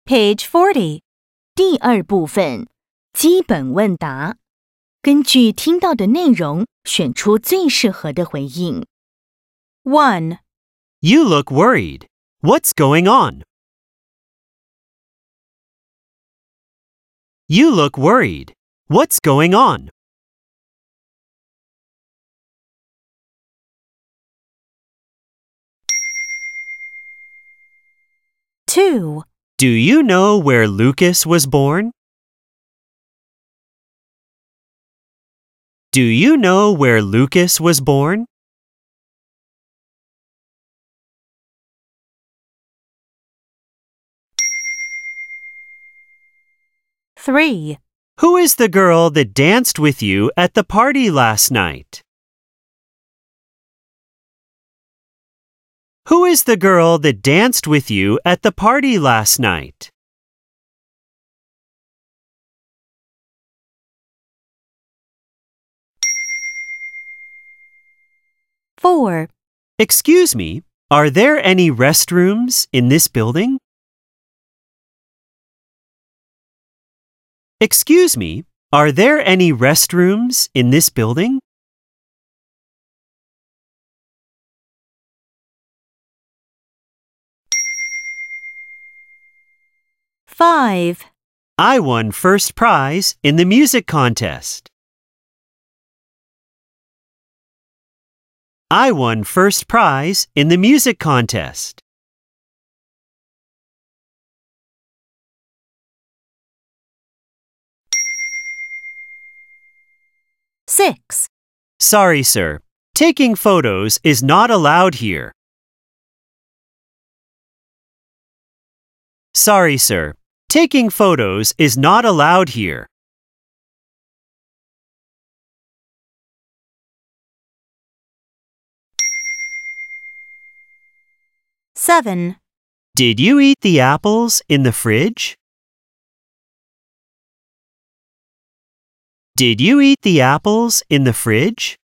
Page 40. 第二部分，基本问答。根据听到的内容，选出最适合的回应。1. You look worried. What's going on? You look worried. What's going on? 2. Do you know where Lucas was born? Do you know where Lucas was born? 3. Who is the girl that danced with you at the party last night? Who is the girl that danced with you at the party last night? 4. Excuse me, are there any restrooms in this building? Excuse me, are there any restrooms in this building? 5. I won first prize in the music contest. I won first prize in the music contest. 6. Sorry, sir. Taking photos is not allowed here. Sorry, sir. Taking photos is not allowed here. 7. Did you eat the apples in the fridge? Did you eat the apples in the fridge?